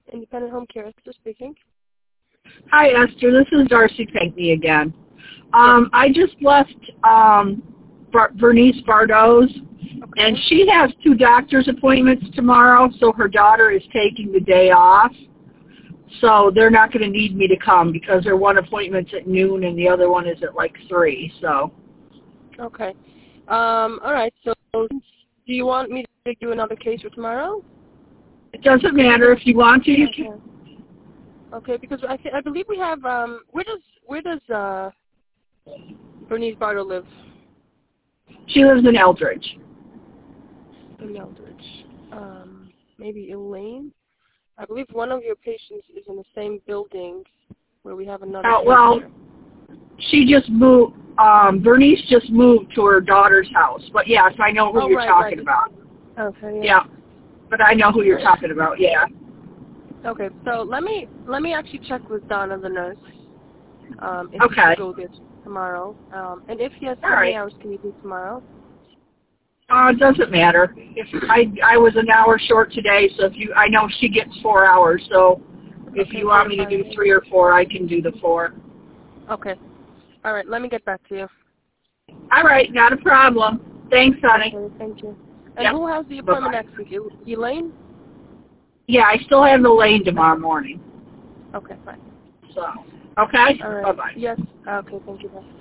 Independent Home Care, Esther speaking. Hi, Esther. This is Darcy Pinkney again. I just left Vernice Bardot's, and she has 2 doctor's appointments tomorrow, so her daughter is taking the day off. So they're not going to need me to come because their one appointment's at noon and the other one is at like 3. So. Okay. All right. So do you want me to do another case for tomorrow? It doesn't matter. If you want to, you can. Okay, because I believe we have where does Bernice Bardo live? She lives in Eldridge. In Eldridge. Maybe Elaine? I believe one of your patients is in the same building where we have another patient. Well, she just moved, Bernice just moved to her daughter's house. But yes, I know who you're talking about. Okay, yeah. But I know who you're talking about, yeah. Okay, so let me actually check with Donna, the nurse, if he can go there tomorrow. And if yes, how many hours can you do tomorrow? It doesn't matter. If I was an hour short today, so I know she gets 4 hours, so if you want me to do 3 or 4, I can do the 4. Okay. All right, let me get back to you. All right, not a problem. Thanks, honey. Okay, thank you. And who has the appointment next week? Elaine? Yeah, I still have Elaine tomorrow morning. Okay, fine. So, okay? All right. Bye-bye. Yes. Okay, thank you. Bye.